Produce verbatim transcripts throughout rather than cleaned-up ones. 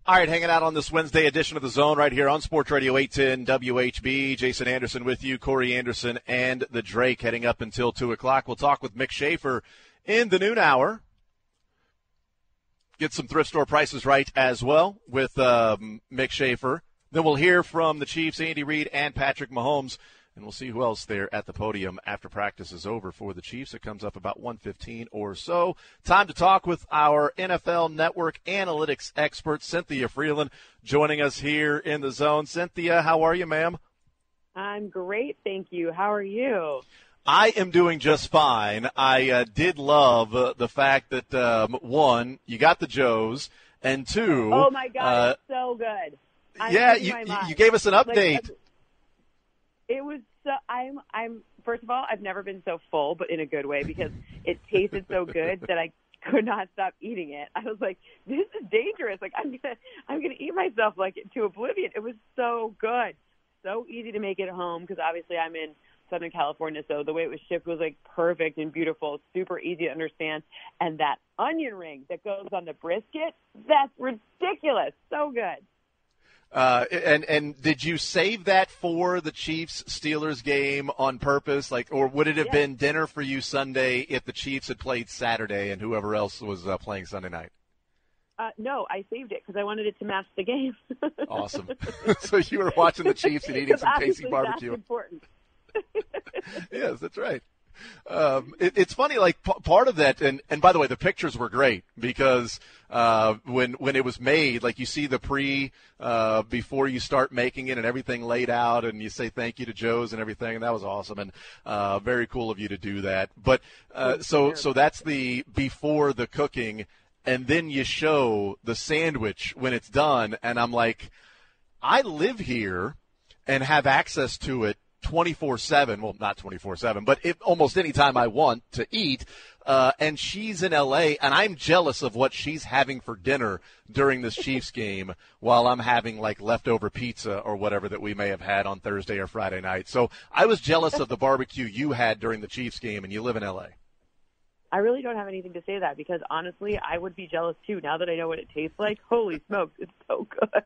All right, hanging out on this Wednesday edition of The Zone right here on Sports Radio eight ten W H B. Jason Anderson with you, Corey Anderson, and the Drake heading up until two o'clock. We'll talk with Mick Schaefer in the noon hour. Get some thrift store prices right as well with um, Mick Schaefer. Then we'll hear from the Chiefs, Andy Reid and Patrick Mahomes. And we'll see who else there at the podium after practice is over for the Chiefs. It comes up about one fifteen or so. Time to talk with our N F L Network analytics expert, Cynthia Freeland, joining us here in the Zone. Cynthia, how are you, ma'am? I'm great, thank you. How are you? I am doing just fine. I uh, did love uh, the fact that, um, one, you got the Joes, and two. Oh, my God, uh, it's so good. I'm yeah, you, you gave us an update. Like, it was so, I'm, I'm, first of all, I've never been so full, but in a good way, because it tasted so good that I could not stop eating it. I was like, this is dangerous. Like, I'm gonna, I'm gonna eat myself like to oblivion. It was so good, so easy to make it home, because obviously I'm in Southern California, so the way it was shipped was like perfect and beautiful, super easy to understand. And that onion ring that goes on the brisket, that's ridiculous. So good. Uh, and and did you save that for the Chiefs-Steelers game on purpose? Like, or would it have Yeah. been dinner for you Sunday if the Chiefs had played Saturday and whoever else was uh, playing Sunday night? Uh, no, I saved it because I wanted it to match the game. Awesome. So you were watching the Chiefs and eating some Casey barbecue. That's important. Yes, that's right. Um, it, it's funny, like p- part of that, and, and by the way, the pictures were great because uh, when when it was made, like you see the pre uh, before you start making it and everything laid out, and you say thank you to Joe's and everything, and that was awesome and uh, very cool of you to do that. But uh, so so that's the before the cooking, and then you show the sandwich when it's done, and I'm like, I live here and have access to it twenty-four seven, well, not twenty-four seven, but if, almost any time I want to eat, uh, and she's in L A, and I'm jealous of what she's having for dinner during this Chiefs game while I'm having, like, leftover pizza or whatever that we may have had on Thursday or Friday night. So I was jealous of the barbecue you had during the Chiefs game, and you live in L A. I really don't have anything to say to that because, honestly, I would be jealous, too. Now that I know what it tastes like, holy smokes, it's so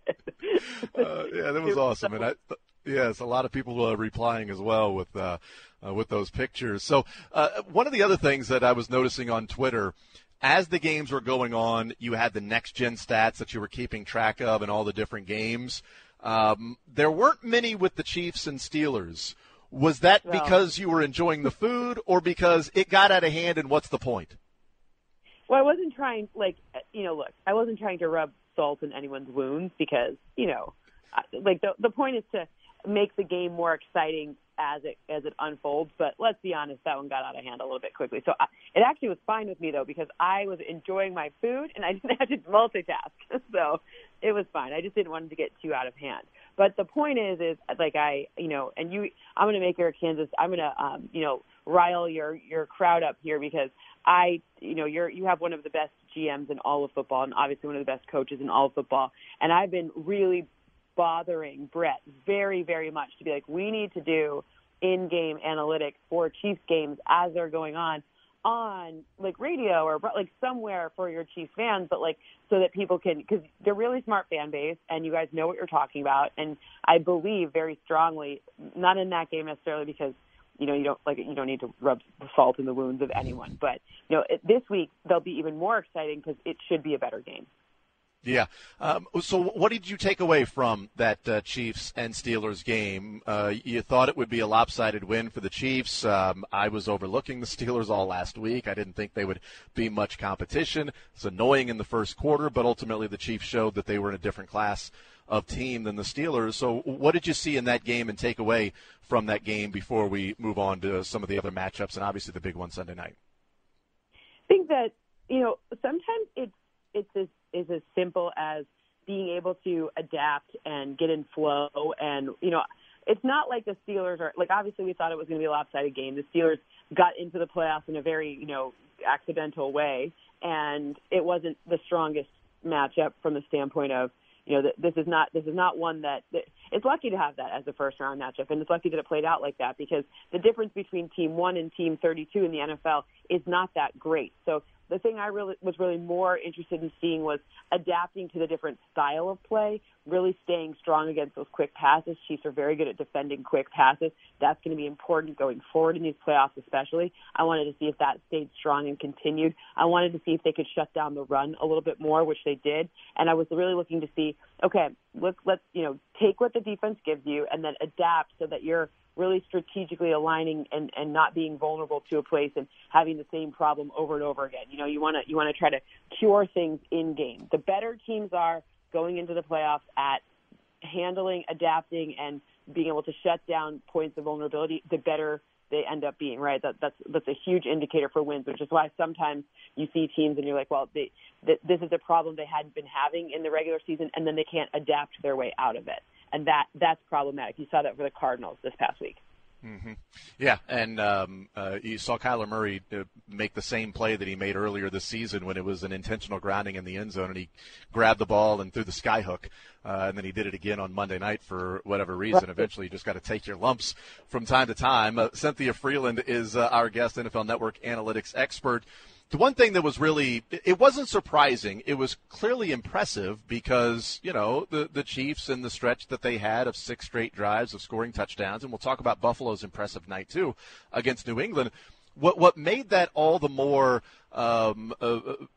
good. uh, yeah, that was awesome. And I Yes, a lot of people uh, replying as well with uh, uh, with those pictures. So uh, one of the other things that I was noticing on Twitter, as the games were going on, you had the next-gen stats that you were keeping track of in all the different games. Um, there weren't many with the Chiefs and Steelers. Was that well, because you were enjoying the food or because it got out of hand, and what's the point? Well, I wasn't trying, like, you know, look, I wasn't trying to rub salt in anyone's wounds because, you know, like the the point is to make the game more exciting as it as it unfolds. But let's be honest, that one got out of hand a little bit quickly. So I, it actually was fine with me, though, because I was enjoying my food and I didn't have to multitask. So it was fine. I just didn't want it to get too out of hand. But the point is, is like I, you know, and you, I'm going to make your Kansas, I'm going to, um, you know, rile your, your crowd up here because I, you know, you're, you have one of the best G Ms in all of football and obviously one of the best coaches in all of football. And I've been really bothering Brett very, very much to be like, we need to do in-game analytics for Chiefs games as they're going on, on like radio or like somewhere for your Chiefs fans, but like so that people can, because they're really smart fan base and you guys know what you're talking about. And I believe very strongly, not in that game necessarily because, you know, you don't like you don't need to rub salt in the wounds of anyone, but you know, it, this week they'll be even more exciting because it should be a better game. Yeah. Um, so what did you take away from that uh, Chiefs and Steelers game? Uh, you thought it would be a lopsided win for the Chiefs. Um, I was overlooking the Steelers all last week. I didn't think they would be much competition. It's annoying in the first quarter, but ultimately the Chiefs showed that they were in a different class of team than the Steelers. So what did you see in that game and take away from that game before we move on to some of the other matchups and obviously the big one Sunday night? I think that, you know, sometimes it's, it's as, is as simple as being able to adapt and get in flow. And, you know, it's not like the Steelers are, like, obviously we thought it was going to be a lopsided game. The Steelers got into the playoffs in a very, you know, accidental way. And it wasn't the strongest matchup from the standpoint of, you know, this is not, this is not one that, that it's lucky to have that as a first round matchup. And it's lucky that it played out like that because the difference between team one and team thirty-two in the N F L is not that great. So the thing I really was really more interested in seeing was adapting to the different style of play, really staying strong against those quick passes. Chiefs are very good at defending quick passes. That's going to be important going forward in these playoffs especially. I wanted to see if that stayed strong and continued. I wanted to see if they could shut down the run a little bit more, which they did. And I was really looking to see, okay, let's, let's you know, take what the defense gives you and then adapt so that you're really strategically aligning and, and not being vulnerable to a place and having the same problem over and over again. You know, you want to you want to try to cure things in game. The better teams are going into the playoffs at handling, adapting, and being able to shut down points of vulnerability, the better they end up being, right? That, that's that's a huge indicator for wins, which is why sometimes you see teams and you're like, well, they, th- this is a problem they hadn't been having in the regular season, and then they can't adapt their way out of it. And that that's problematic. You saw that for the Cardinals this past week. Mm-hmm. Yeah, and um, uh, you saw Kyler Murray uh, make the same play that he made earlier this season when it was an intentional grounding in the end zone, and he grabbed the ball and threw the sky hook, uh, and then he did it again on Monday night for whatever reason. Right. Eventually, you just got to take your lumps from time to time. Uh, Cynthia Freeland is uh, our guest, N F L Network analytics expert. The one thing that was really, it wasn't surprising. It was clearly impressive because, you know, the, the Chiefs and the stretch that they had of six straight drives of scoring touchdowns, and we'll talk about Buffalo's impressive night, too, against New England. What what made that all the more um, uh,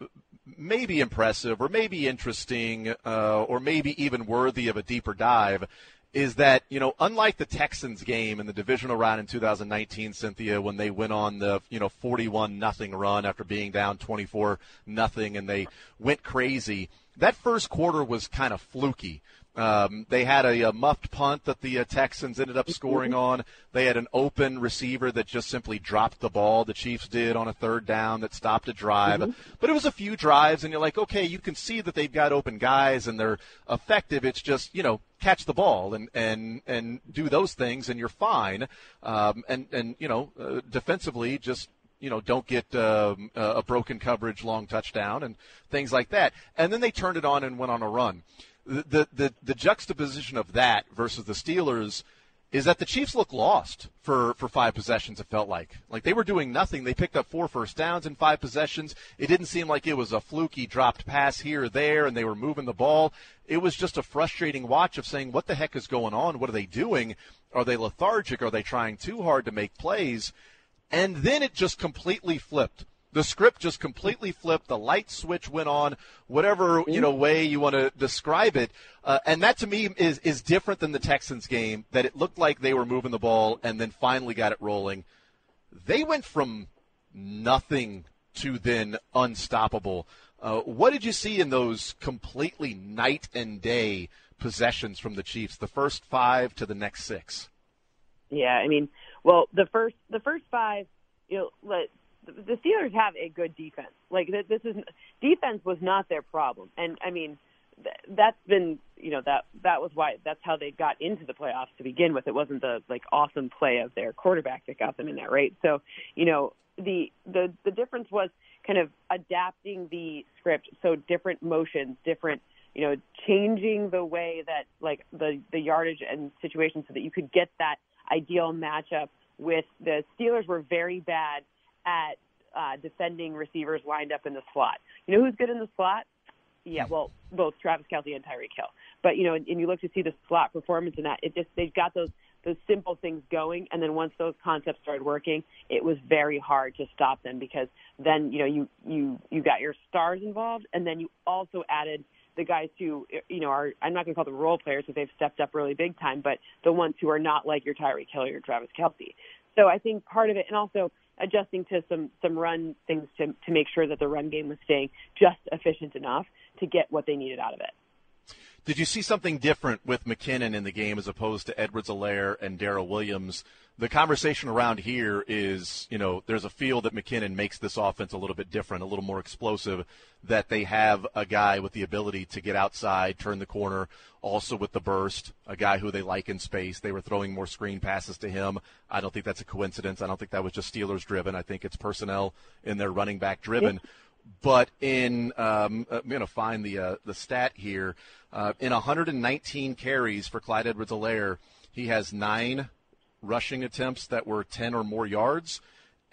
maybe impressive or maybe interesting uh, or maybe even worthy of a deeper dive is that, you know, unlike the Texans game in the divisional round in two thousand nineteen, Cynthia, when they went on the, you know, forty-one nothing run after being down twenty-four nothing and they went crazy, that first quarter was kind of fluky. Um, they had a, a muffed punt that the uh, Texans ended up scoring on. They had an open receiver that just simply dropped the ball. The Chiefs did on a third down that stopped a drive. Mm-hmm. But it was a few drives, and you're like, okay, you can see that they've got open guys and they're effective. It's just, you know, catch the ball and, and, and do those things, and you're fine. Um, and, and, you know, uh, defensively, just, you know, don't get um, a broken coverage, long touchdown, and things like that. And then they turned it on and went on a run. The, the the juxtaposition of that versus the Steelers is that the Chiefs look lost for, for five possessions, it felt like. Like they were doing nothing. They picked up four first downs in five possessions. It didn't seem like it was a fluky dropped pass here or there, and they were moving the ball. It was just a frustrating watch of saying, what the heck is going on? What are they doing? Are they lethargic? Are they trying too hard to make plays? And then it just completely flipped. The script just completely flipped. The light switch went on, whatever, you know, way you want to describe it. Uh, and that, to me, is, is different than the Texans game, that it looked like they were moving the ball and then finally got it rolling. They went from nothing to then unstoppable. Uh, what did you see in those completely night and day possessions from the Chiefs, the first five to the next six? Yeah, I mean, well, the first the first five, you know, let the Steelers have a good defense. Like this is defense was not their problem, and I mean that's been you know that that was why that's how they got into the playoffs to begin with. It wasn't the like awesome play of their quarterback that got them in there, right? So you know the the the difference was kind of adapting the script, so different motions, different you know changing the way that like the the yardage and situation so that you could get that ideal matchup with the Steelers were very bad at uh, defending receivers lined up in the slot. You know who's good in the slot? Yeah, well, both Travis Kelce and Tyreek Hill. But, you know, and, and you look to see the slot performance in that, it just they've got those those simple things going, and then once those concepts started working, it was very hard to stop them because then, you know, you, you, you got your stars involved, and then you also added the guys who, you know, are, I'm not going to call them role players because they've stepped up really big time, but the ones who are not like your Tyreek Hill or your Travis Kelce. So I think part of it, and also adjusting to some, some run things to, to make sure that the run game was staying just efficient enough to get what they needed out of it. Did you see something different with McKinnon in the game as opposed to Edwards-Helaire and Darrell Williams? The conversation around here is, you know, there's a feel that McKinnon makes this offense a little bit different, a little more explosive, that they have a guy with the ability to get outside, turn the corner, also with the burst, a guy who they like in space. They were throwing more screen passes to him. I don't think that's a coincidence. I don't think that was just Steelers-driven. I think it's personnel in their running back-driven. But in, um, I'm going to find the uh, the stat here. Uh, in one hundred nineteen carries for Clyde Edwards-Helaire, he has nine rushing attempts that were ten or more yards,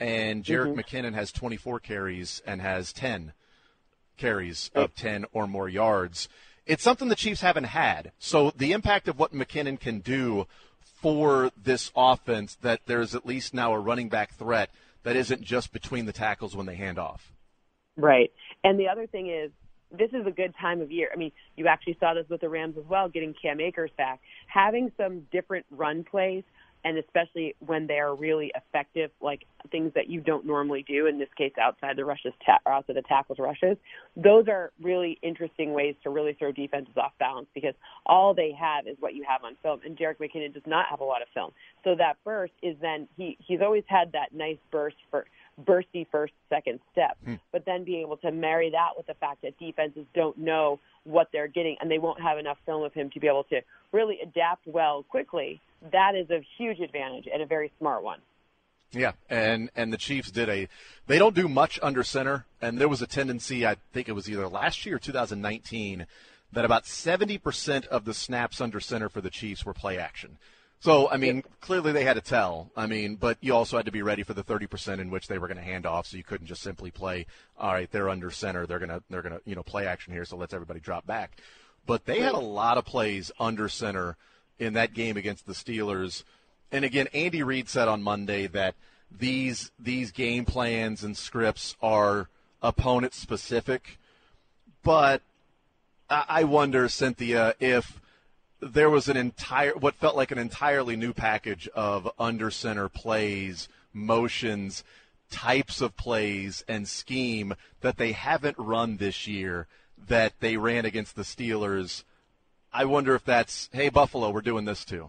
and Jerick mm-hmm. McKinnon has twenty-four carries and has ten carries of ten or more yards. It's something the Chiefs haven't had. So the impact of what McKinnon can do for this offense, that there's at least now a running back threat that isn't just between the tackles when they hand off. Right. And the other thing is, this is a good time of year. I mean, you actually saw this with the Rams as well, getting Cam Akers back. Having some different run plays, and especially when they are really effective, like things that you don't normally do, in this case outside the rushes, ta- or outside the tackles rushes, those are really interesting ways to really throw defenses off balance, because all they have is what you have on film, and Jerick McKinnon does not have a lot of film. So that burst is then, he, he's always had that nice burst for bursty first, second step, hmm. but then being able to marry that with the fact that defenses don't know what they're getting and they won't have enough film of him to be able to really adapt well quickly, that is a huge advantage and a very smart one. Yeah, and, and the Chiefs did a – they don't do much under center, and there was a tendency, I think it was either last year or two thousand nineteen, that about seventy percent of the snaps under center for the Chiefs were play action. So, I mean, clearly they had to tell. I mean, but you also had to be ready for the thirty percent in which they were going to hand off, so you couldn't just simply play, all right, they're under center, they're going to, they're going to, you know, play action here, so let's everybody drop back. But they had a lot of plays under center in that game against the Steelers. And again, Andy Reid said on Monday that these these game plans and scripts are opponent specific. But I wonder, Cynthia, if there was an entire, what felt like an entirely new package of under center plays, motions, types of plays, and scheme that they haven't run this year that they ran against the Steelers. I wonder if that's, hey, Buffalo, we're doing this too.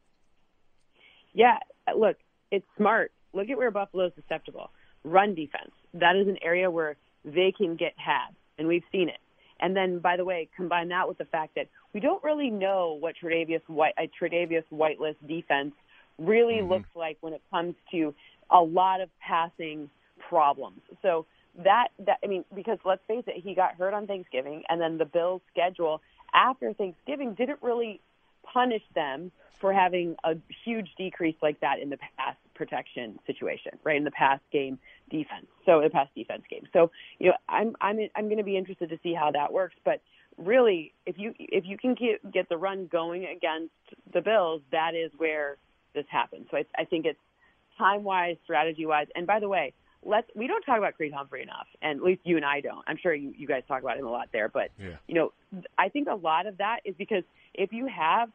Yeah, look, it's smart. Look at where Buffalo is susceptible. Run defense. That is an area where they can get had, and we've seen it. And then, by the way, combine that with the fact that we don't really know what Tre'Davious White, a Tre'Davious Whiteless defense really mm-hmm. looks like when it comes to a lot of passing problems. So that, that, I mean, because let's face it, he got hurt on Thanksgiving, and then the Bills' schedule after Thanksgiving didn't really punish them for having a huge decrease like that in the pass protection situation, right, in the pass game defense, so the pass defense game. So, you know, I'm I'm I'm going to be interested to see how that works. But really, if you if you can get get the run going against the Bills, that is where this happens. So I, I think it's time wise, strategy wise. And by the way, let's we don't talk about Creed Humphrey enough, and at least you and I don't. I'm sure you, you guys talk about him a lot there, but yeah. you know, I think a lot of that is because if you have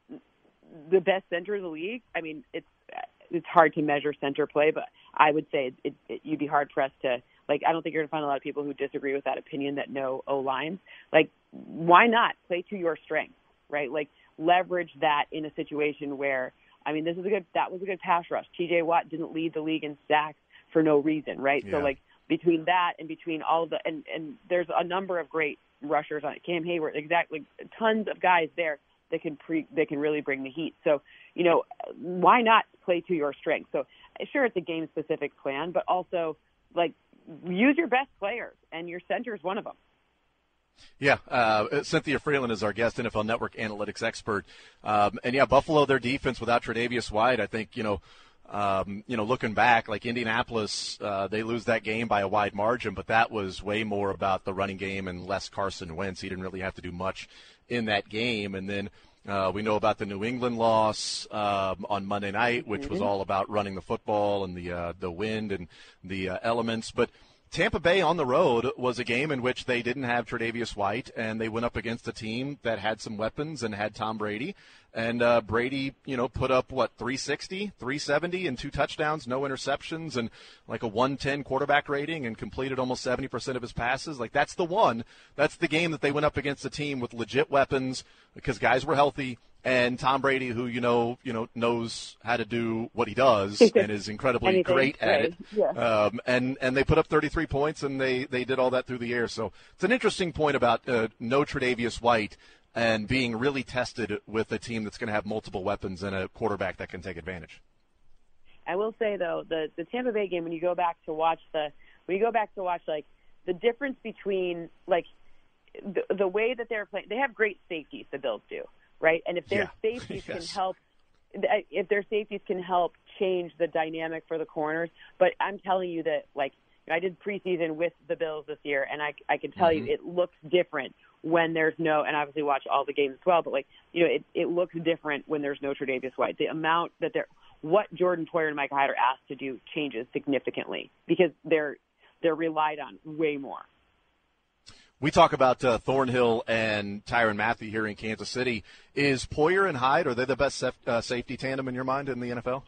the best center of the league, I mean, it's it's hard to measure center play, but I would say it, it, it, you'd be hard pressed to, like, I don't think you're going to find a lot of people who disagree with that opinion that know O-lines. Like, why not play to your strengths, right? Like, leverage that in a situation where, I mean, this is a good, that was a good pass rush. T J Watt didn't lead the league in sacks for no reason, right? Yeah. So, like, between that and between all of the, and, and there's a number of great rushers on it. Cam Hayward, exactly, tons of guys there that can pre, that can really bring the heat. So, you know, why not play to your strengths? So, sure, it's a game-specific plan, but also, like, use your best players, and your center is one of them. Yeah, uh, Cynthia Freeland is our guest, N F L Network analytics expert. Um, and, yeah, Buffalo, their defense without Tre'Davious White, I think, you know, um, you know, looking back, like Indianapolis, uh, they lose that game by a wide margin, but that was way more about the running game and less Carson Wentz. He didn't really have to do much in that game. And then uh, we know about the New England loss um, on Monday night, which was all about running the football and the uh, the wind and the uh, elements. But Tampa Bay on the road was a game in which they didn't have Tre'Davious White, and they went up against a team that had some weapons and had Tom Brady. And uh, Brady, you know, put up, what, three sixty, three seventy and two touchdowns, no interceptions, and like a one ten quarterback rating, and completed almost seventy percent of his passes. Like, that's the one. That's the game that they went up against a team with legit weapons because guys were healthy. And Tom Brady, who, you know, you know, knows how to do what he does and is incredibly Anything, great at right. it. Yeah. Um, and, and they put up thirty-three points, and they, they did all that through the air. So it's an interesting point about uh, no Tre'Davious White and being really tested with a team that's going to have multiple weapons and a quarterback that can take advantage. I will say, though, the, the Tampa Bay game, when you go back to watch the – when you go back to watch, like, the difference between, like, the, the way that they're playing – they have great safeties, the Bills do. Right, and if their yeah. safeties yes. can help, if their safeties can help change the dynamic for the corners. But I'm telling you that, like, I did preseason with the Bills this year, and I, I can tell mm-hmm. you it looks different when there's no, and obviously watch all the games as well, but, like, you know, it, it looks different when there's no Tre'Davious White. The amount that they're, what Jordan Poyer and Micah Hyde are asked to do changes significantly because they're they're relied on way more. We talk about uh, Thornhill and Tyrann Mathieu here in Kansas City. Is Poyer and Hyde, are they the best saf- uh, safety tandem in your mind in the N F L?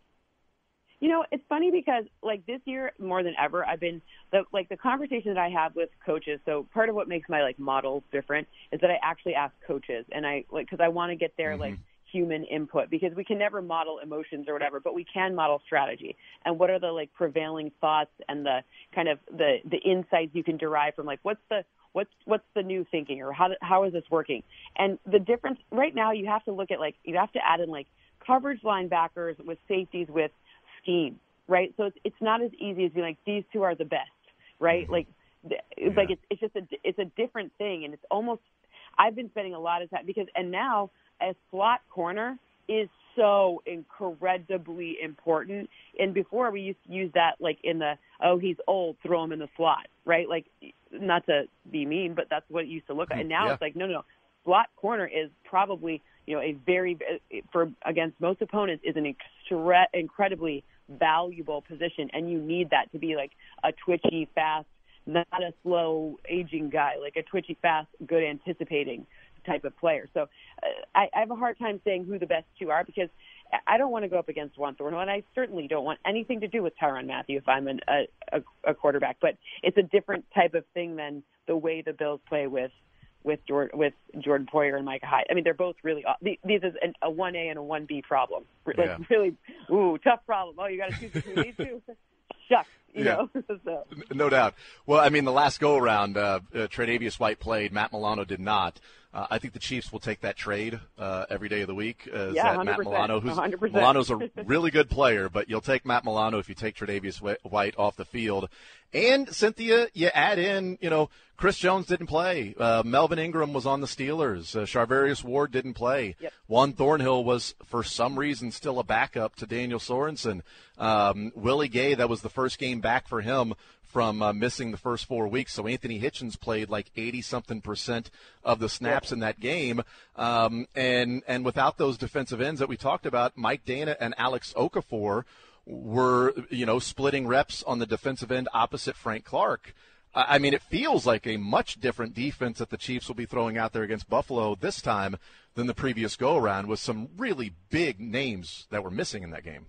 You know, it's funny because, like, this year more than ever, I've been, the, like, the conversation that I have with coaches, so part of what makes my, like, models different is that I actually ask coaches, and I, like, because I want to get their, mm-hmm. like, human input, because we can never model emotions or whatever, but we can model strategy. And what are the, like, prevailing thoughts and the kind of the, the insights you can derive from, like, what's the, what's, what's the new thinking, or how, how is this working? And the difference, right now, you have to look at, like, you have to add in, like, coverage linebackers with safeties with scheme, right? So it's it's not as easy as being like, these two are the best, right? Mm-hmm. Like, yeah. like it's it's just a it's a different thing, and it's almost, I've been spending a lot of time because, and now a slot corner is so incredibly important. And before we used to use that like in the, oh, he's old, throw him in the slot, right? Like, not to be mean, but that's what it used to look like. And now yeah. it's like, no, no, no. Slot corner is probably, you know, a very, for against most opponents, is an extra, incredibly valuable position, and you need that to be like a twitchy, fast, not a slow, aging guy, like a twitchy, fast, good anticipating type of player. So uh, I, I have a hard time saying who the best two are, because I don't want to go up against Juan Thornhill, and I certainly don't want anything to do with Tyrann Mathieu if I'm an, a, a, a quarterback. But it's a different type of thing than the way the Bills play with with Jordan, with Jordan Poyer and Micah Hyde. I mean, they're both really – these is an, a one A and a one B problem. Like, yeah. really, ooh, tough problem. Oh, you got to choose between these two? Shucks. You yeah. know? so. No doubt. Well, I mean, the last go-around, uh, uh, Tre'Davious White played. Matt Milano did not. Uh, I think the Chiefs will take that trade uh, every day of the week. Uh, yeah, that Matt Milano, who's one hundred percent. Milano's a really good player, but you'll take Matt Milano if you take Tre'Davious White off the field. And, Cynthia, you add in, you know, Chris Jones didn't play. Uh, Melvin Ingram was on the Steelers. Uh, Charvarius Ward didn't play. Yep. Juan Thornhill was, for some reason, still a backup to Daniel Sorensen. Um, Willie Gay, that was the first game back for him from uh, missing the first four weeks. So Anthony Hitchens played like eighty-something percent of the snaps in that game. Um, and, and without those defensive ends that we talked about, Mike Dana and Alex Okafor were, you know, splitting reps on the defensive end opposite Frank Clark. I mean, it feels like a much different defense that the Chiefs will be throwing out there against Buffalo this time than the previous go-around, with some really big names that were missing in that game.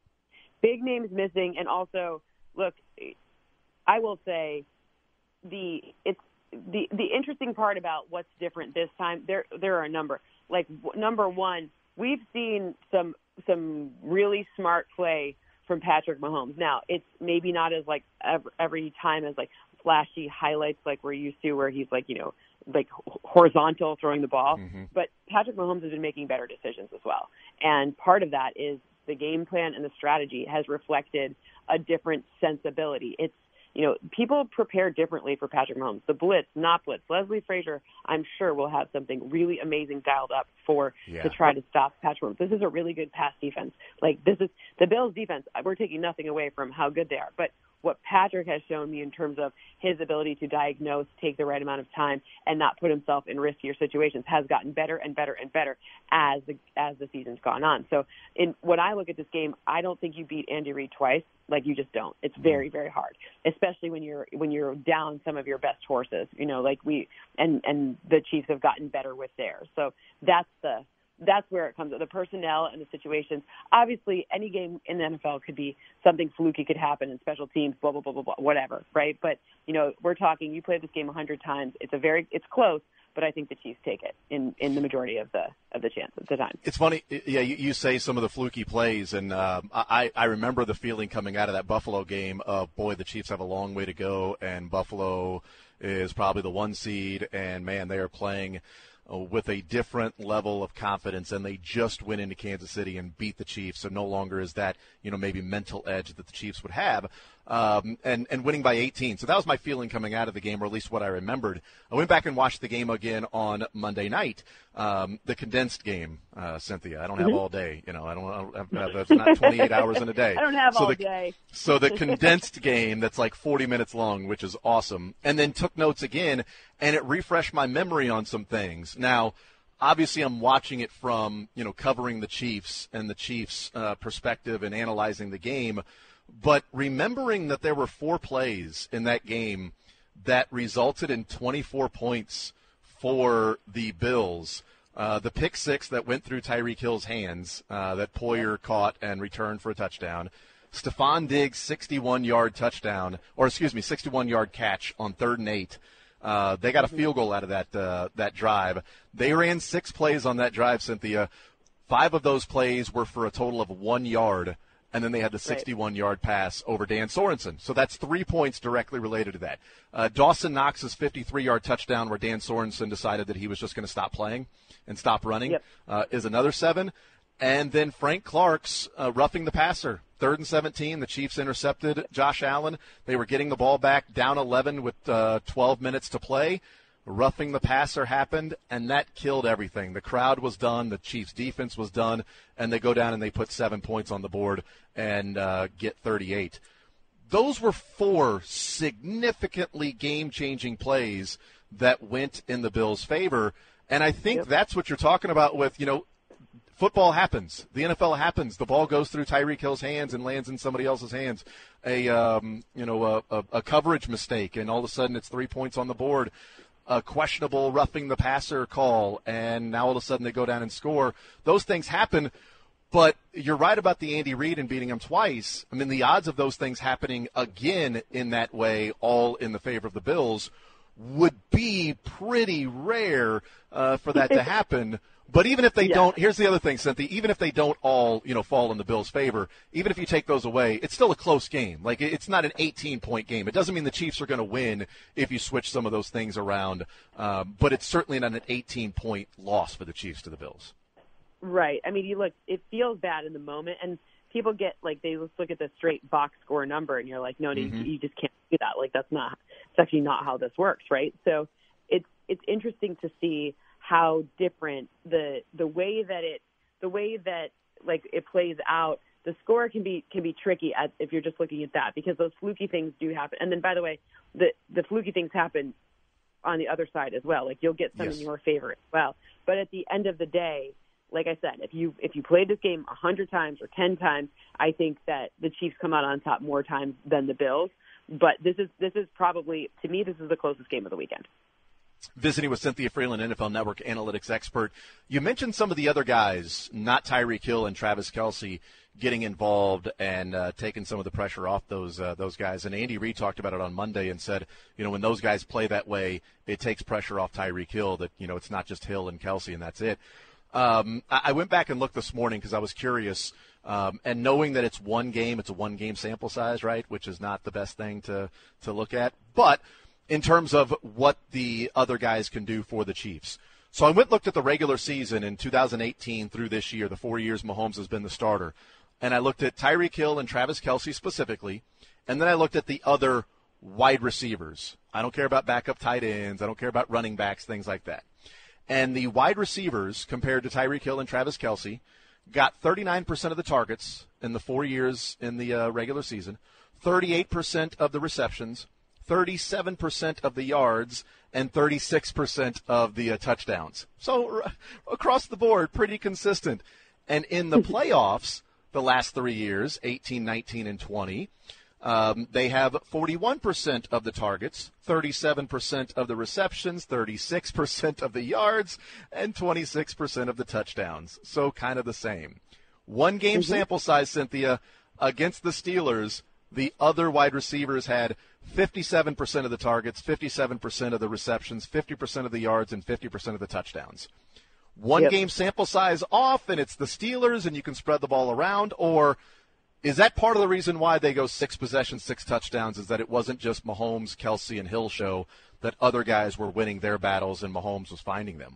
Big names missing, and also, look, I will say the it's the the interesting part about what's different this time. There there are a number. Like number one, we've seen some some really smart play from Patrick Mahomes. Now, it's maybe not as like every, every time as like flashy highlights like we're used to, where he's like, you know, like horizontal throwing the ball. Mm-hmm. But Patrick Mahomes has been making better decisions as well. And part of that is the game plan and the strategy has reflected a different sensibility. It's, you know, people prepare differently for Patrick Mahomes. The blitz, not blitz. Leslie Frazier, I'm sure, will have something really amazing dialed up for yeah. to try to stop Patrick Mahomes. This is a really good pass defense. Like, this is the Bills' defense. We're taking nothing away from how good they are, but what Patrick has shown me in terms of his ability to diagnose, take the right amount of time, and not put himself in riskier situations has gotten better and better and better as the as the season's gone on. So, in when I look at this game, I don't think you beat Andy Reid twice. Like, you just don't. It's very, very hard, especially when you're when you're down some of your best horses. You know, like we and and the Chiefs have gotten better with theirs. So that's the. That's where it comes, the personnel and the situations. Obviously, any game in the N F L could be something fluky could happen in special teams, blah, blah, blah, blah, blah, whatever, right? But, you know, we're talking, you played this game a hundred times. It's a very, it's close, but I think the Chiefs take it in, in the majority of the of the chance of the time. It's funny, yeah, you, you say some of the fluky plays, and um, I, I remember the feeling coming out of that Buffalo game of, boy, the Chiefs have a long way to go, and Buffalo is probably the one seed, and, man, they are playing – with a different level of confidence, and they just went into Kansas City and beat the Chiefs, so no longer is that, you know, maybe mental edge that the Chiefs would have. um, and, and winning by eighteen. So that was my feeling coming out of the game, or at least what I remembered. I went back and watched the game again on Monday night, um, the condensed game, uh, Cynthia. I don't have Mm-hmm. all day. You know, I don't, I don't have, have, that's not twenty-eight hours in a day. I don't have so all the, day. So the condensed game that's like forty minutes long, which is awesome, and then took notes again, and it refreshed my memory on some things. Now, obviously, I'm watching it from, you know, covering the Chiefs and the Chiefs' uh, perspective and analyzing the game, but remembering that there were four plays in that game that resulted in twenty-four points for the Bills. Uh, the pick six that went through Tyreek Hill's hands uh, that Poyer caught and returned for a touchdown. Stephon Diggs' sixty-one-yard touchdown, or excuse me, sixty-one-yard catch on third and eight. Uh, they got a field goal out of that uh, that drive. They ran six plays on that drive, Cynthia. Five of those plays were for a total of one yard, and then they had the sixty-one-yard pass over Dan Sorensen. So that's three points directly related to that. Uh, Dawson Knox's fifty-three-yard touchdown where Dan Sorensen decided that he was just going to stop playing and stop running yep. uh, is another seven. And then Frank Clark's uh, roughing the passer. Third and seventeen, the Chiefs intercepted Josh Allen. They were getting the ball back down eleven with uh, twelve minutes to play. Roughing the passer happened, and that killed everything. The crowd was done. The Chiefs' defense was done, and they go down and they put seven points on the board and uh, get thirty-eight. Those were four significantly game-changing plays that went in the Bills' favor, and I think yep. that's what you're talking about with, you know, football happens. The N F L happens. The ball goes through Tyreek Hill's hands and lands in somebody else's hands. A um, you know a, a, a coverage mistake, and all of a sudden it's three points on the board. A questionable roughing the passer call, and now all of a sudden they go down and score. Those things happen, but you're right about the Andy Reid and beating him twice. I mean, the odds of those things happening again in that way, all in the favor of the Bills, would be pretty rare uh, for that to happen. But even if they yeah. don't, here's the other thing, Cynthia, even if they don't all, you know, fall in the Bills' favor, even if you take those away, it's still a close game. Like, it's not an eighteen-point game. It doesn't mean the Chiefs are going to win if you switch some of those things around, um, but it's certainly not an eighteen-point loss for the Chiefs to the Bills. Right. I mean, you look, it feels bad in the moment, and people get, like, they just look at the straight box score number, and you're like, no, mm-hmm. you, you just can't do that. Like, that's not, it's actually not how this works, right? So it's it's interesting to see how different the the way that it the way that like it plays out. The score can be can be tricky at, if you're just looking at that, because those fluky things do happen. And then, by the way, the the fluky things happen on the other side as well. Like, you'll get some yes. in your favor as well. But at the end of the day, like I said, if you if you played this game a hundred times or ten times, I think that the Chiefs come out on top more times than the Bills. But this is this is probably, to me, this is the closest game of the weekend. Visiting with Cynthia Freeland, N F L Network analytics expert. You mentioned some of the other guys, not Tyreek Hill and Travis Kelce, getting involved and uh, taking some of the pressure off those uh, those guys. And Andy Reid talked about it on Monday and said, you know, when those guys play that way, it takes pressure off Tyreek Hill, that, you know, it's not just Hill and Kelce and that's it. Um, I, I went back and looked this morning because I was curious, um, and knowing that it's one game, it's a one-game sample size, right, which is not the best thing to, to look at. But in terms of what the other guys can do for the Chiefs. So I went and looked at the regular season in two thousand eighteen through this year, the four years Mahomes has been the starter. And I looked at Tyreek Hill and Travis Kelce specifically, and then I looked at the other wide receivers. I don't care about backup tight ends. I don't care about running backs, things like that. And the wide receivers, compared to Tyreek Hill and Travis Kelce, got thirty-nine percent of the targets in the four years in the uh, regular season, thirty-eight percent of the receptions, thirty-seven percent of the yards, and thirty-six percent of the uh, touchdowns. So r- across the board, pretty consistent. And in the playoffs, the last three years, eighteen, nineteen, and twenty, um, they have forty-one percent of the targets, thirty-seven percent of the receptions, thirty-six percent of the yards, and twenty-six percent of the touchdowns. So kind of the same. One game mm-hmm. sample size, Cynthia, against the Steelers, the other wide receivers had fifty-seven percent of the targets, fifty-seven percent of the receptions, fifty percent of the yards, and fifty percent of the touchdowns. One yep. game sample size off, and it's the Steelers, and you can spread the ball around? Or is that part of the reason why they go six possessions, six touchdowns, is that it wasn't just Mahomes, Kelce, and Hill show, that other guys were winning their battles and Mahomes was finding them?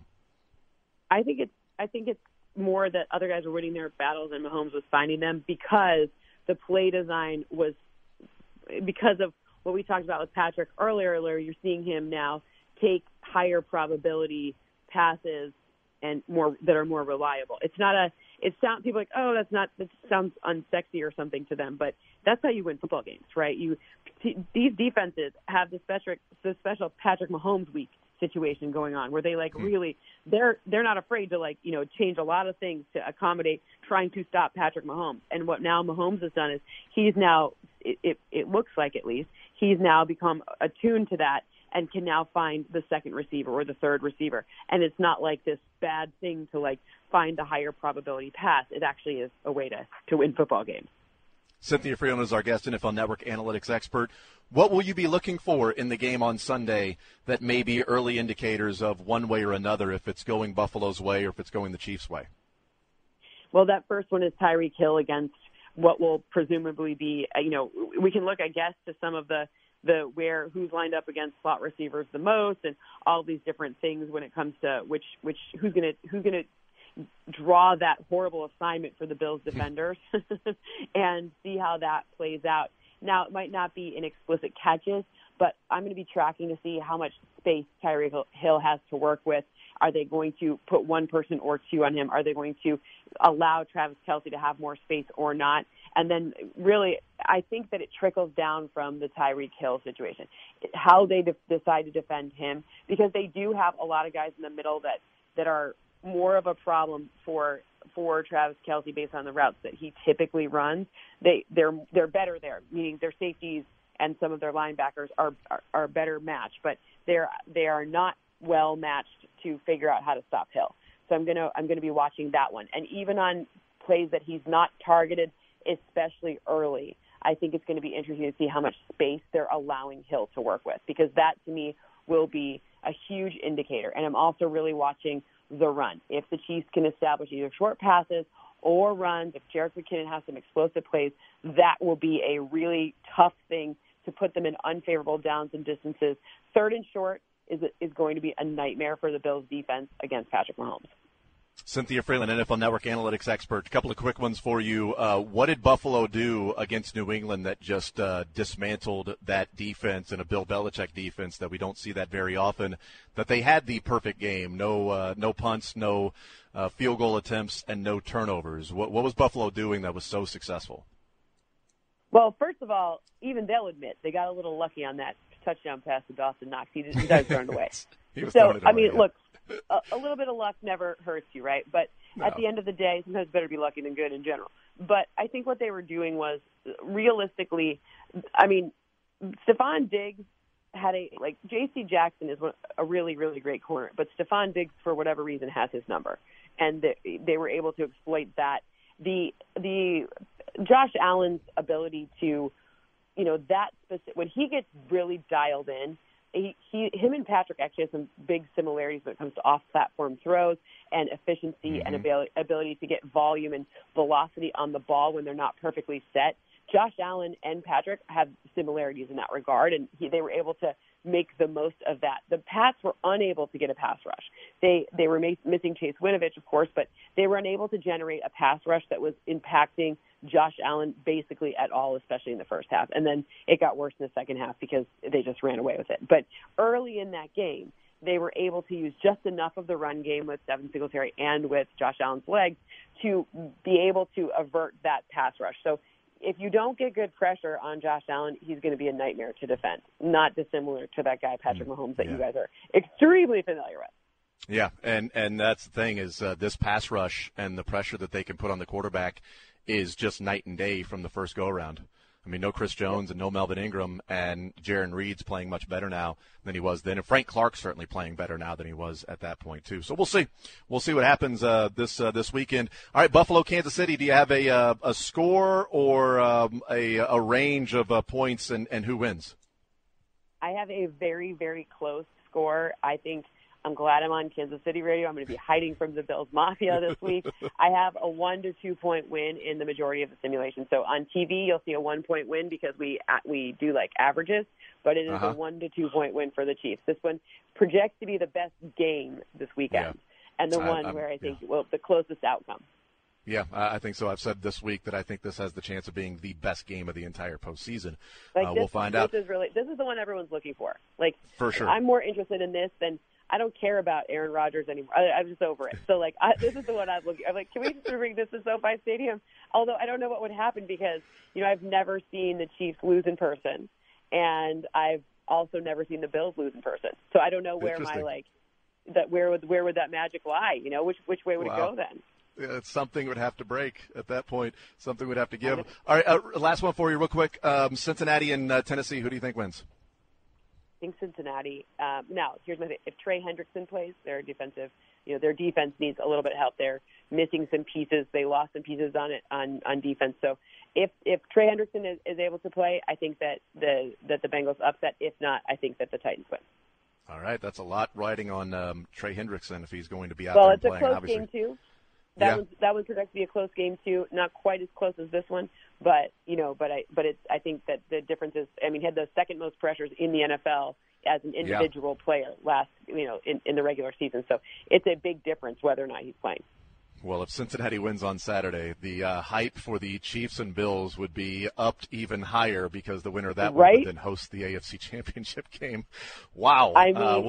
I think it's I think it's more that other guys were winning their battles and Mahomes was finding them, because the play design was because of what we talked about with Patrick earlier, earlier, you're seeing him now take higher probability passes and more that are more reliable. It's not a, it sounds, people are like, oh, that's not, that sounds unsexy or something to them, but that's how you win football games, right? You, t- these defenses have the special, the special Patrick Mahomes week situation going on where they like really, they're, they're not afraid to like, you know, change a lot of things to accommodate trying to stop Patrick Mahomes. And what now Mahomes has done is he's now, it, it, it looks like at least, he's now become attuned to that and can now find the second receiver or the third receiver. And it's not like this bad thing to like find the higher probability pass. It actually is a way to, to win football games. Cynthia Frelund is our guest, N F L Network analytics expert. What will you be looking for in the game on Sunday that may be early indicators of one way or another, if it's going Buffalo's way or if it's going the Chiefs' way? Well, that first one is Tyreek Hill against what will presumably be, you know, we can look, I guess, to some of the, the where who's lined up against slot receivers the most and all these different things when it comes to which, which who's going to, who's going to draw that horrible assignment for the Bills defenders and see how that plays out. Now, it might not be in explicit catches, but I'm going to be tracking to see how much space Tyreek Hill has to work with. Are they going to put one person or two on him? Are they going to allow Travis Kelce to have more space or not? And then really, I think that it trickles down from the Tyreek Hill situation, how they de- decide to defend him, because they do have a lot of guys in the middle that, that are more of a problem for for Travis Kelce based on the routes that he typically runs. They they're they're better there, meaning their safeties and some of their linebackers are are, are a better match, but they're they are not well matched to figure out how to stop Hill. So I'm gonna I'm gonna be watching that one, and even on plays that he's not targeted, especially early, I think it's going to be interesting to see how much space they're allowing Hill to work with, because that to me will be a huge indicator. And I'm also really watching the run. If the Chiefs can establish either short passes or runs, if Jerick McKinnon has some explosive plays, that will be a really tough thing to put them in unfavorable downs and distances. Third and short is is going to be a nightmare for the Bills defense against Patrick Mahomes. Cynthia Frelund, N F L Network analytics expert. A couple of quick ones for you. Uh, what did Buffalo do against New England that just uh, dismantled that defense and a Bill Belichick defense that we don't see that very often, that they had the perfect game, no uh, no punts, no uh, field goal attempts, and no turnovers? What, what was Buffalo doing that was so successful? Well, first of all, even they'll admit they got a little lucky on that touchdown pass to Dawson Knox. He didn't throw it away. he was so, it away, I mean, yeah. look, a, a little bit of luck never hurts you, right? But no. At the end of the day, sometimes it's better to be lucky than good in general. But I think what they were doing was, realistically, I mean, Stephon Diggs had a, like, J C Jackson is a really, really great corner, but Stephon Diggs, for whatever reason, has his number. And they, they were able to exploit that. The, the Josh Allen's ability to, you know, that specific, when he gets really dialed in, he, he, him and Patrick actually have some big similarities when it comes to off-platform throws and efficiency mm-hmm. and abil- ability to get volume and velocity on the ball when they're not perfectly set. Josh Allen and Patrick have similarities in that regard, and he, they were able to make the most of that. The Pats were unable to get a pass rush. They they were ma- missing Chase Winovich, of course, but they were unable to generate a pass rush that was impacting Josh Allen basically at all, especially in the first half. And then it got worse in the second half because they just ran away with it. But early in that game, they were able to use just enough of the run game with Devin Singletary and with Josh Allen's legs to be able to avert that pass rush. So if you don't get good pressure on Josh Allen, he's going to be a nightmare to defend, not dissimilar to that guy, Patrick Mahomes, that yeah. you guys are extremely familiar with. Yeah, and, and that's the thing is uh, this pass rush and the pressure that they can put on the quarterback is just night and day from the first go-around. I mean, no Chris Jones and no Melvin Ingram, and Jaron Reed's playing much better now than he was then. And Frank Clark's certainly playing better now than he was at that point, too. So we'll see. We'll see what happens uh, this uh, this weekend. All right, Buffalo, Kansas City, do you have a uh, a score or um, a, a range of uh, points and, and who wins? I have a very, very close score. I think I'm glad I'm on Kansas City radio. I'm going to be hiding from the Bills Mafia this week. I have a one to two point win in the majority of the simulation. So on T V, you'll see a one point win because we we do like averages, but it is uh-huh. a one to two point win for the Chiefs. This one projects to be the best game this weekend, yeah. and the one I'm, where I think yeah. well the closest outcome. Yeah, I think so. I've said this week that I think this has the chance of being the best game of the entire postseason. Like uh, this, we'll find this out. Is really, this is the one everyone's looking for. Like, for sure. I'm more interested in this than I don't care about Aaron Rodgers anymore. I, I'm just over it. So, like, I, this is the one I'm looking. I'm like, can we just bring this to SoFi Stadium? Although I don't know what would happen because you know I've never seen the Chiefs lose in person, and I've also never seen the Bills lose in person. So I don't know where my like that where would where would that magic lie? You know, which which way would wow. it go then? Yeah, something would have to break at that point. Something would have to give. All right, uh, last one for you real quick. Um, Cincinnati and uh, Tennessee, who do you think wins? I think Cincinnati. Um, now, here's my thing. If Trey Hendrickson plays, their defensive, you know, their defense needs a little bit of help. They're missing some pieces. They lost some pieces on it on, on defense. So if if Trey Hendrickson is, is able to play, I think that the that the Bengals upset. If not, I think that the Titans win. All right, that's a lot riding on um, Trey Hendrickson if he's going to be out well, there and playing. Well, it's a close obviously. game too. That yeah. one's that one's projected to be a close game too. Not quite as close as this one, but you know, but I but it's I think that the difference is. I mean, he had the second most pressures in the N F L as an individual yeah. player last, you know, in, in the regular season. So it's a big difference whether or not he's playing. Well, if Cincinnati wins on Saturday, the uh, hype for the Chiefs and Bills would be upped even higher because the winner of that right? one would then host the A F C Championship game. Wow. I mean, uh, we'll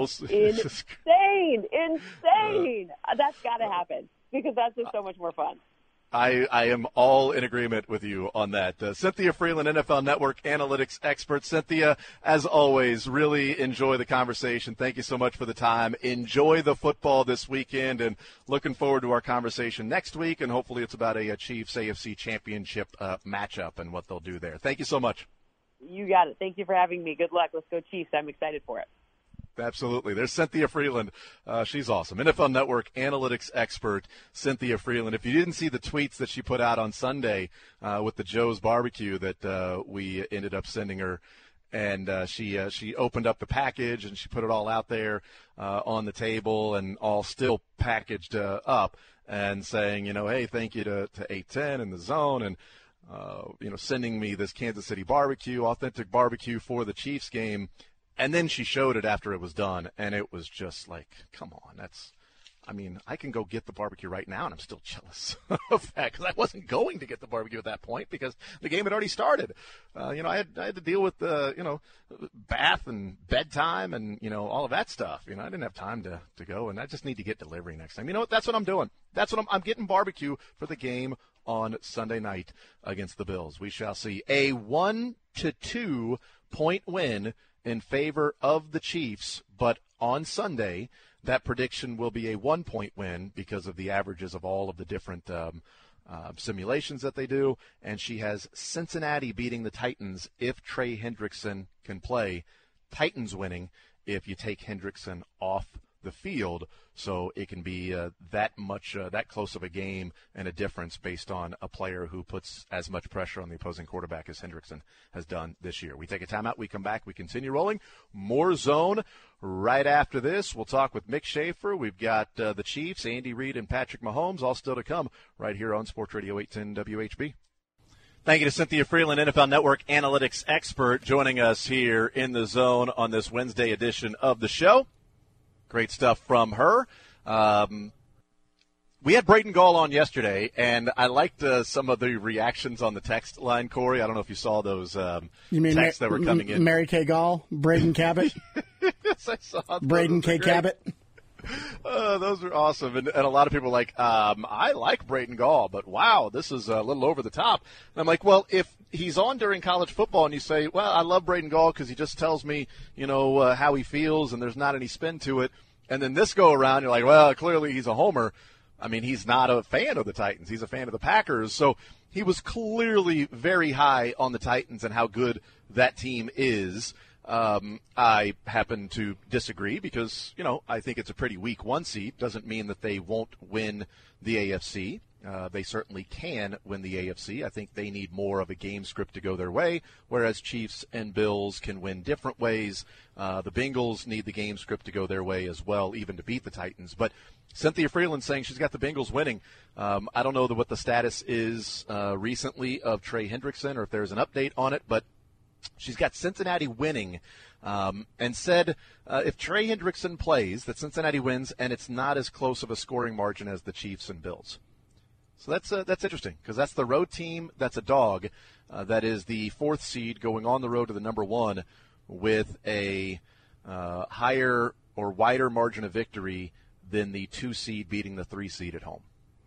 insane, insane. Uh, that's got to happen because that's just so much more fun. I, I am all in agreement with you on that. Uh, Cynthia Frelund, N F L Network analytics expert. Cynthia, as always, really enjoy the conversation. Thank you so much for the time. Enjoy the football this weekend, and looking forward to our conversation next week, and hopefully it's about a, a Chiefs A F C Championship uh, matchup and what they'll do there. Thank you so much. You got it. Thank you for having me. Good luck. Let's go Chiefs. I'm excited for it. Absolutely. There's Cynthia Frelund. Uh, she's awesome. N F L Network analytics expert, Cynthia Frelund. If you didn't see the tweets that she put out on Sunday uh, with the Joe's Barbecue that uh, we ended up sending her, and uh, she uh, she opened up the package and she put it all out there uh, on the table and all still packaged uh, up and saying, you know, hey, thank you to, to eight ten and the Zone and, uh, you know, sending me this Kansas City barbecue, authentic barbecue for the Chiefs game. And then she showed it after it was done, and it was just like, come on, that's – I mean, I can go get the barbecue right now, and I'm still jealous of that because I wasn't going to get the barbecue at that point because the game had already started. Uh, you know, I had I had to deal with, the you know, bath and bedtime and, you know, all of that stuff. You know, I didn't have time to, to go, and I just need to get delivery next time. You know what? That's what I'm doing. That's what I'm – I'm getting barbecue for the game on Sunday night against the Bills. We shall see a one to two point win in favor of the Chiefs, but on Sunday, that prediction will be a one-point win because of the averages of all of the different um, uh, simulations that they do, and she has Cincinnati beating the Titans if Trey Hendrickson can play, Titans winning if you take Hendrickson off the field, so it can be uh, that much, uh, that close of a game and a difference based on a player who puts as much pressure on the opposing quarterback as Hendrickson has done this year. We take a timeout. We come back. We continue rolling. More Zone right after this. We'll talk with Mick Schaefer. We've got uh, the Chiefs, Andy Reid and Patrick Mahomes, all still to come right here on Sports Radio eight ten W H B. Thank you to Cynthia Frelund, N F L Network analytics expert, joining us here in the Zone on this Wednesday edition of the show. Great stuff from her. Um, we had Braden Gall on yesterday, and I liked uh, some of the reactions on the text line, Corey. I don't know if you saw those um, you mean texts Ma- that were coming in. Mary Kay Gall, Braden Cabot? Yes, I saw those. Braden K. Cabot? Uh, those are awesome. And, and a lot of people are like, um, I like Braden Gall, but wow, this is a little over the top. And I'm like, well, if he's on during college football and you say, well, I love Braden Gall because he just tells me, you know, uh, how he feels and there's not any spin to it. And then this go around, you're like, well, clearly he's a homer. I mean, he's not a fan of the Titans. He's a fan of the Packers. So he was clearly very high on the Titans and how good that team is. Um, I happen to disagree because, you know, I think it's a pretty weak one seed. Doesn't mean that they won't win the A F C. Uh, they certainly can win the A F C. I think they need more of a game script to go their way, whereas Chiefs and Bills can win different ways. Uh, the Bengals need the game script to go their way as well, even to beat the Titans. But Cynthia Frelund saying she's got the Bengals winning. Um, I don't know what the status is uh, recently of Trey Hendrickson or if there's an update on it, but she's got Cincinnati winning um, and said uh, if Trey Hendrickson plays, that Cincinnati wins, and it's not as close of a scoring margin as the Chiefs and Bills. So that's uh, that's interesting because that's the road team. That's a dog. Uh, that is the fourth seed going on the road to the number one with a uh, higher or wider margin of victory than the two seed beating the three seed at home.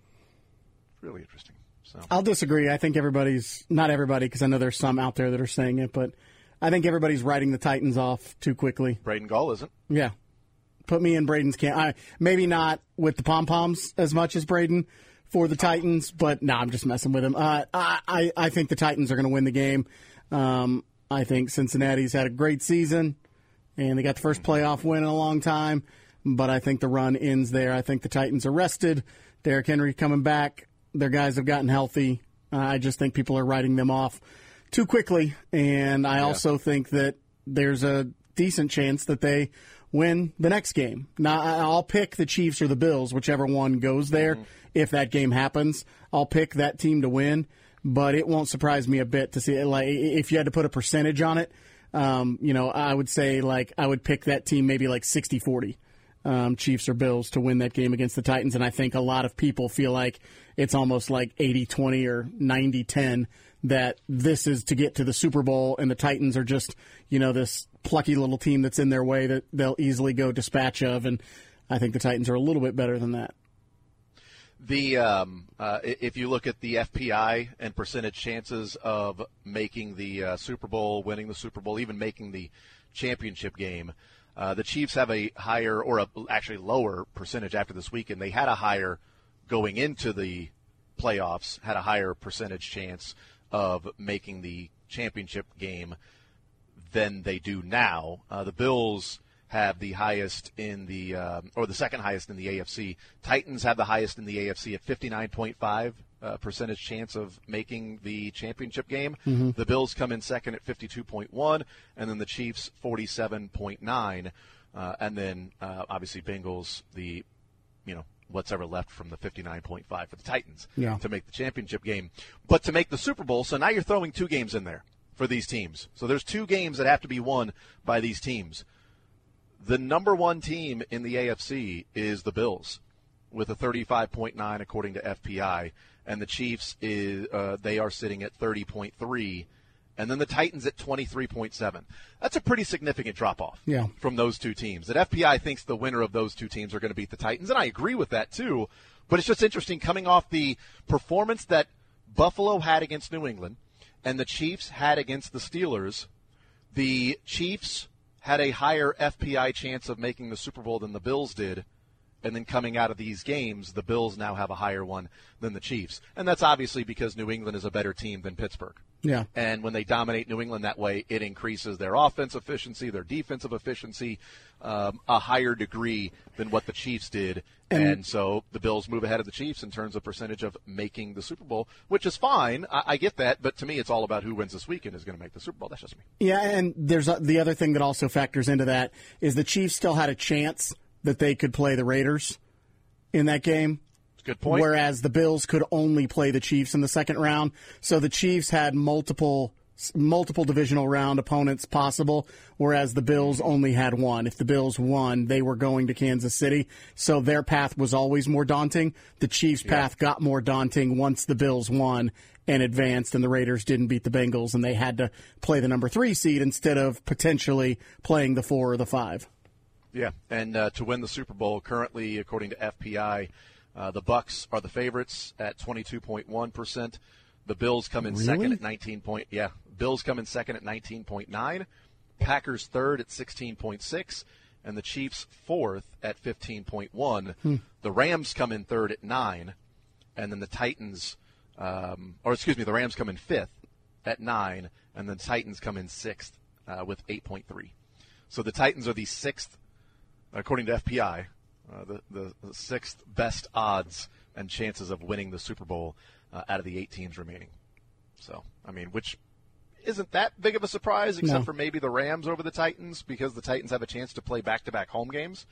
Really interesting. So I'll disagree. I think everybody's, not everybody, because I know there's some out there that are saying it, but I think everybody's writing the Titans off too quickly. Braden Gall isn't. Yeah. Put me in Braden's camp. I, maybe not with the pom-poms as much as Braden for the Titans, but no, nah, I'm just messing with him. Uh, I, I, I think the Titans are going to win the game. Um, I think Cincinnati's had a great season, and they got the first playoff win in a long time, but I think the run ends there. I think the Titans are rested. Derrick Henry coming back. Their guys have gotten healthy. Uh, I just think people are writing them off too quickly, and I yeah. also think that there's a decent chance that they win the next game. Now, I'll pick the Chiefs or the Bills, whichever one goes there. Mm-hmm. If that game happens, I'll pick that team to win, but it won't surprise me a bit to see it. Like, if you had to put a percentage on it, um, you know, I would say like I would pick that team maybe like sixty forty. Um, Chiefs or Bills to win that game against the Titans, and I think a lot of people feel like it's almost like eighty twenty or ninety ten that this is to get to the Super Bowl, and the Titans are just, you know, this plucky little team that's in their way that they'll easily go dispatch of, and I think the Titans are a little bit better than that. The um, uh, if you look at the F P I and percentage chances of making the uh, Super Bowl, winning the Super Bowl, even making the championship game, Uh, the Chiefs have a higher, or a, actually lower percentage after this weekend. They had a higher going into the playoffs, had a higher percentage chance of making the championship game than they do now. Uh, the Bills have the highest in the, uh, or the second highest in the A F C. Titans have the highest in the A F C at fifty-nine point five uh, percentage chance of making the championship game. Mm-hmm. The Bills come in second at fifty-two point one, and then the Chiefs forty-seven point nine, uh, and then uh, obviously Bengals, the, you know, what's ever left from the fifty-nine point five for the Titans yeah. to make the championship game. But to make the Super Bowl, so now you're throwing two games in there for these teams. So there's two games that have to be won by these teams. The number one team in the A F C is the Bills with a thirty-five point nine according to F P I, and the Chiefs, is uh, they are sitting at thirty point three, and then the Titans at twenty-three point seven. That's a pretty significant drop-off yeah. from those two teams. That F P I thinks the winner of those two teams are going to beat the Titans, and I agree with that too, but it's just interesting coming off the performance that Buffalo had against New England and the Chiefs had against the Steelers. The Chiefs had a higher F P I chance of making the Super Bowl than the Bills did, and then coming out of these games, the Bills now have a higher one than the Chiefs. And that's obviously because New England is a better team than Pittsburgh. Yeah. And when they dominate New England that way, it increases their offensive efficiency, their defensive efficiency, um, a higher degree than what the Chiefs did. And, and so the Bills move ahead of the Chiefs in terms of percentage of making the Super Bowl, which is fine. I, I get that. But to me, it's all about who wins this weekend is going to make the Super Bowl. That's just me. Yeah, and there's a, the other thing that also factors into that is the Chiefs still had a chance that they could play the Raiders in that game. Good point. Whereas the Bills could only play the Chiefs in the second round. So the Chiefs had multiple multiple divisional round opponents possible, whereas the Bills only had one. If the Bills won, they were going to Kansas City. So their path was always more daunting. The Chiefs' yeah. path got more daunting once the Bills won and advanced, and the Raiders didn't beat the Bengals, and they had to play the number three seed instead of potentially playing the four or the five. Yeah, and uh, to win the Super Bowl, currently, according to F P I, uh, the Bucks are the favorites at twenty-two point one percent. The Bills come in really? second at nineteen point. Yeah, Bills come in second at nineteen point nine. Packers third at sixteen point six, and the Chiefs fourth at fifteen point one. Hmm. The Rams come in third at nine, and then the Titans, um, or excuse me, the Rams come in fifth at nine, and the Titans come in sixth uh, with eight point three. So the Titans are the sixth. According to F P I, uh, the, the, the sixth best odds and chances of winning the Super Bowl uh, out of the eight teams remaining. So, I mean, which isn't that big of a surprise, except no. for maybe the Rams over the Titans, because the Titans have a chance to play back-to-back home games.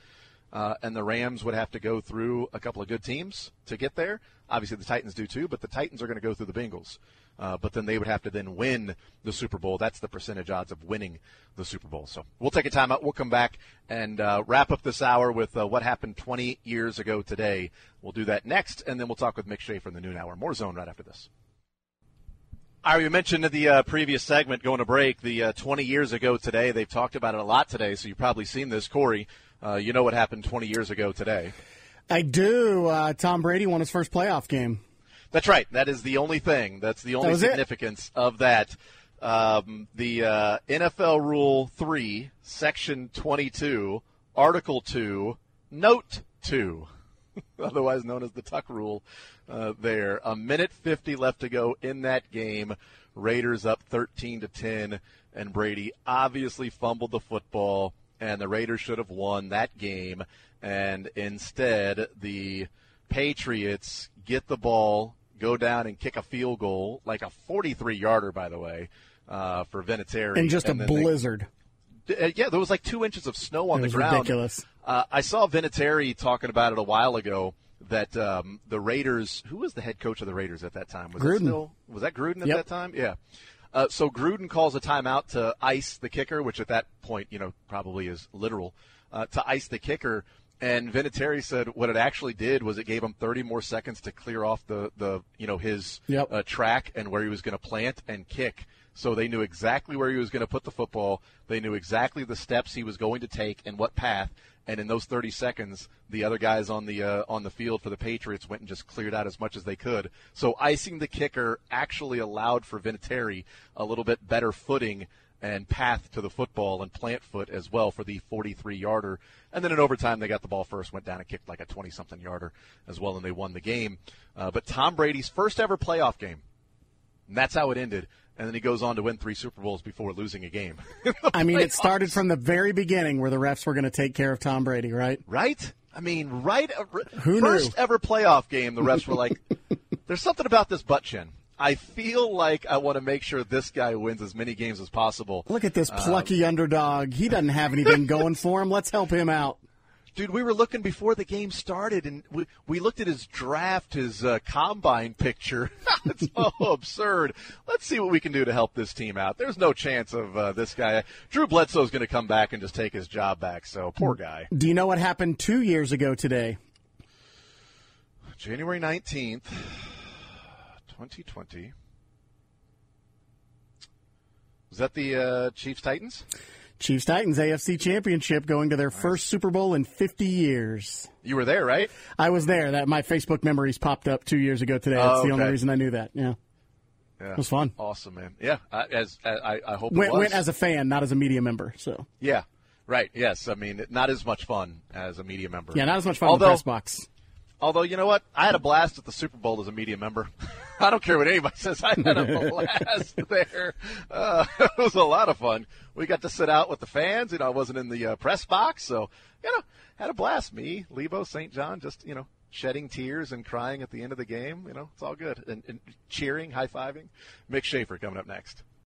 uh, and the Rams would have to go through a couple of good teams to get there. Obviously, the Titans do too, but the Titans are going to go through the Bengals. Uh, but then they would have to then win the Super Bowl. That's the percentage odds of winning the Super Bowl. So we'll take a time out. We'll come back and uh, wrap up this hour with uh, what happened twenty years ago today. We'll do that next, and then we'll talk with Mick Schaefer in the noon hour. More Zone right after this. All right, we mentioned in the uh, previous segment going to break the uh, twenty years ago today. They've talked about it a lot today, so you've probably seen this. Corey, uh, you know what happened twenty years ago today. I do. Uh, Tom Brady won his first playoff game. That's right. That is the only thing. That's the only that significance it. of that. Um, the uh, N F L Rule three, Section twenty-two, Article two, Note two, otherwise known as the Tuck Rule uh, there. A minute fifty left to go in that game. Raiders up thirteen to ten, and Brady obviously fumbled the football, and the Raiders should have won that game. And instead, the Patriots get the ball, go down and kick a field goal, like a forty-three-yarder, by the way, uh, for Vinatieri. In just and a blizzard. They, uh, yeah, there was like two inches of snow on it the was ground. Ridiculous. Uh, I saw Vinatieri talking about it a while ago, that um, the Raiders, who was the head coach of the Raiders at that time? Was Gruden. It still, was that Gruden at Yep. that time? Yeah. Uh, so Gruden calls a timeout to ice the kicker, which at that point, you know, probably is literal, uh, to ice the kicker. And Vinatieri said what it actually did was it gave him thirty more seconds to clear off the, the you know, his yep. uh, track and where he was going to plant and kick. So they knew exactly where he was going to put the football. They knew exactly the steps he was going to take and what path. And in those thirty seconds, the other guys on the uh, on the field for the Patriots went and just cleared out as much as they could. So icing the kicker actually allowed for Vinatieri a little bit better footing and path to the football and plant foot as well for the forty-three-yarder. And then in overtime, they got the ball first, went down and kicked like a twenty-something-yarder as well, and they won the game. Uh, but Tom Brady's first ever playoff game, and that's how it ended. And then he goes on to win three Super Bowls before losing a game. I mean, it started from the very beginning where the refs were going to take care of Tom Brady, right? Right? I mean, right? Who first knew? ever playoff game, the refs were like, there's something about this butt chin. I feel like I want to make sure this guy wins as many games as possible. Look at this plucky um, underdog. He doesn't have anything going for him. Let's help him out. Dude, we were looking before the game started, and we, we looked at his draft, his uh, combine picture. It's so absurd. Let's see what we can do to help this team out. There's no chance of uh, this guy. Drew Bledsoe's going to come back and just take his job back, so poor guy. Do you know what happened two years ago today? January nineteenth, twenty twenty. Was that the uh, Chiefs-Titans? Chiefs-Titans A F C Championship going to their nice. First Super Bowl in fifty years. You were there, right? I was there. That my Facebook memories popped up two years ago today. That's oh, the okay. only reason I knew that. Yeah. Yeah. It was fun. Awesome, man. Yeah, I, as, as I, I hope went, it was. Went as a fan, not as a media member. So. Yeah, right. Yes, I mean, not as much fun as a media member. Yeah, not as much fun although, in the press box. Although, you know what? I had a blast at the Super Bowl as a media member. I don't care what anybody says. I had a blast there. Uh, it was a lot of fun. We got to sit out with the fans. You know, I wasn't in the uh, press box, so, you know, had a blast. Me, Lebo, Saint John, just, you know, shedding tears and crying at the end of the game. You know, it's all good. And, and cheering, high-fiving. Mick Schaefer coming up next.